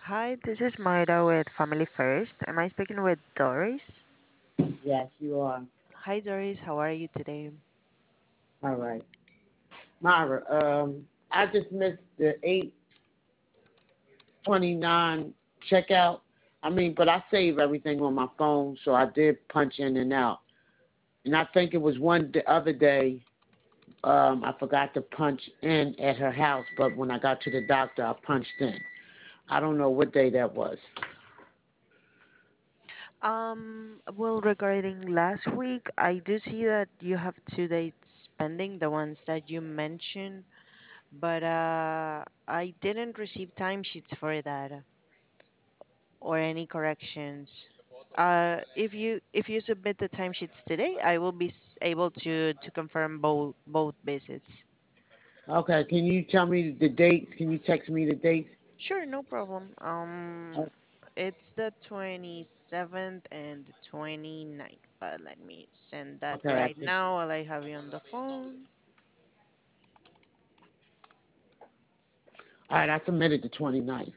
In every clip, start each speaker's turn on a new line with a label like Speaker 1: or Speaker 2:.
Speaker 1: Hi, this is Moira with Family First. Am I speaking with Doris?
Speaker 2: Yes, you are.
Speaker 1: Hi, Doris. How are you today?
Speaker 2: All right. Myra, I just missed the 8:29 checkout. But I save everything on my phone, so I did punch in and out. And I think it was the other day, I forgot to punch in at her house, but when I got to the doctor, I punched in. I don't know what day that was.
Speaker 1: Well, regarding last week, I do see that you have 2 days pending, the ones that you mentioned, but I didn't receive timesheets for that or any corrections. If you submit the timesheets today, I will be able to confirm both visits.
Speaker 2: Okay, can you tell me the dates? Can you text me the dates?
Speaker 1: Sure, no problem.
Speaker 2: Uh,
Speaker 1: It's the 27th and the 29th, but let me send that
Speaker 2: Okay, I
Speaker 1: right
Speaker 2: think.
Speaker 1: now while I have you on the phone.
Speaker 2: All right, I submitted the 29th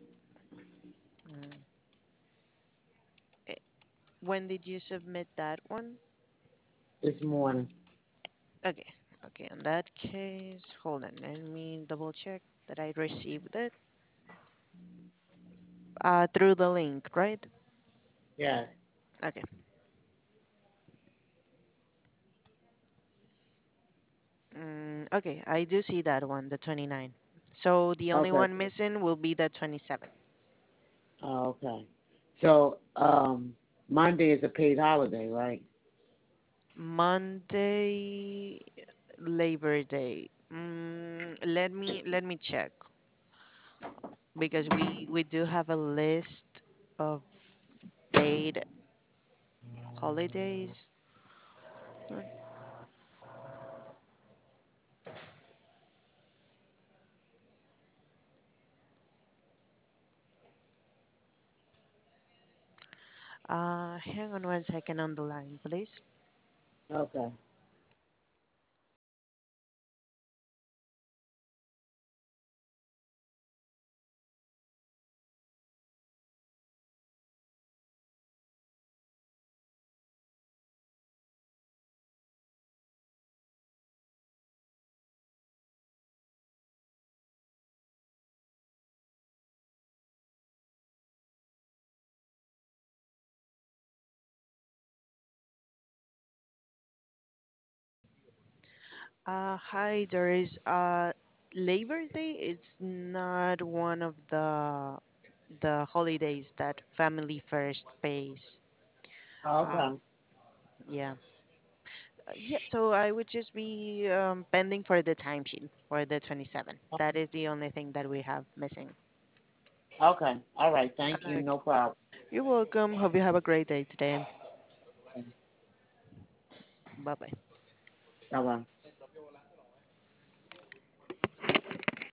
Speaker 1: Mm. Eh, When did you submit that one?
Speaker 2: this morning.
Speaker 1: Okay, okay, in that case, hold on, let me double check that I received it. Through the link, right?
Speaker 2: Yes.
Speaker 1: Okay. Okay, I do see that one, the 29. So the only
Speaker 2: Okay.
Speaker 1: one missing will be the 27.
Speaker 2: Oh, okay. So Monday is a paid holiday, right?
Speaker 1: Monday, Labor Day. Let me check because we do have a list of paid holidays. Hang on 1 second on the line, please.
Speaker 2: Okay.
Speaker 1: Hi, Doris. Labor Day is not one of the holidays that Family First pays. Uh,
Speaker 2: Okay.
Speaker 1: yeah. Yeah, so I would just be pending for the timesheet for the 27. That is the only thing that we have missing.
Speaker 2: Okay. All right. Thank you.
Speaker 1: Okay.
Speaker 2: No problem.
Speaker 1: You're welcome. Hope you have a great day today. Bye bye.
Speaker 2: Bye bye.